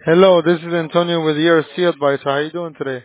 Hello, this is Antonio with ERC Advisor. How are you doing today?